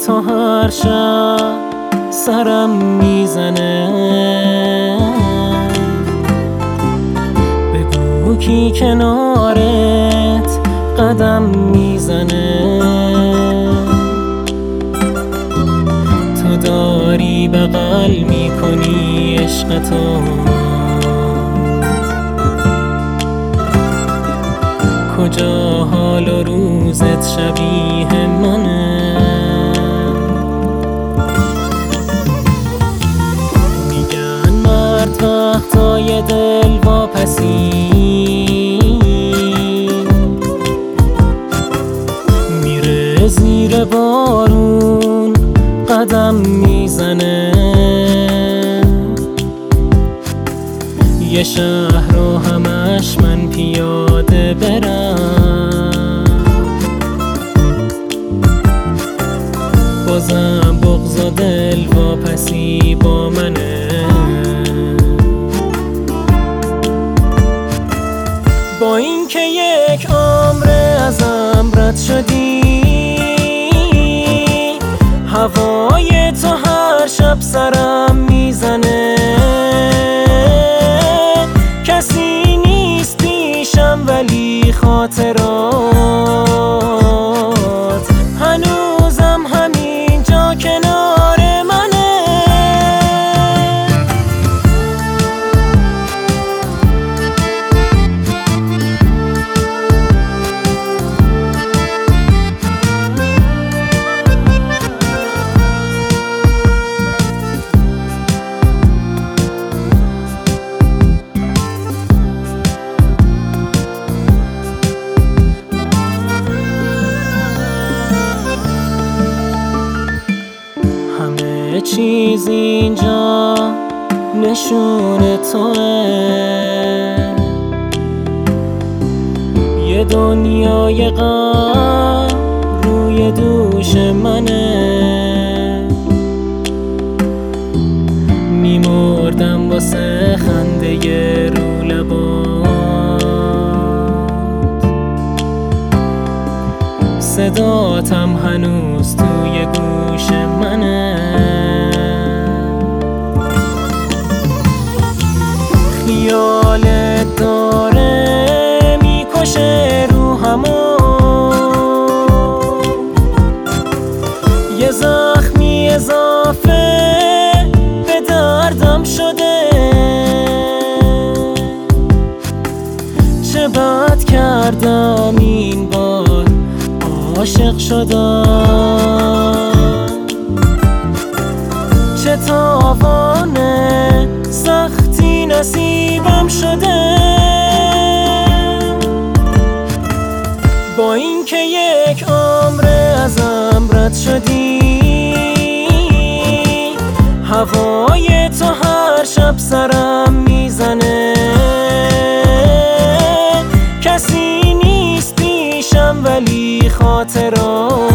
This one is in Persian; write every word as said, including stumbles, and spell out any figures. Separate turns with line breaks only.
تو هر شب سرم میزنه. بگو کی کنارت قدم میزنه. تو داری بغل میکنی عشقتو، کجا حال و روزت شبیه منه. میگن مرد وقتای دل واپسی میره زیر بارون قدم میزنه. یه شهر رو همش من پیاده برم، بازم بغض و دل واپسی با منه. با این که یک عمر ازم رد شدی، هوای تو هر شب سرم میزنه. کسی نیست پیشم ولی خاطرات هنوزم همینجا کنار منه. همه چیز اینجا نشون توه، یه دنیای غم روی دوش منه. میمردم واسه خنده رو لبات، صداتم هنوز توی گوش منه. خیالت داره میکشه روحمو، یه زخمی اضافه به دردم شده. چه بد کردم این بار عاشق شدم، چه تاوانه سختی نصیبم شده. با این که یک عمر ازم رد شدی، هوای تو هر شب سرم میزنه. کسی نیست پیشم ولی خاطرات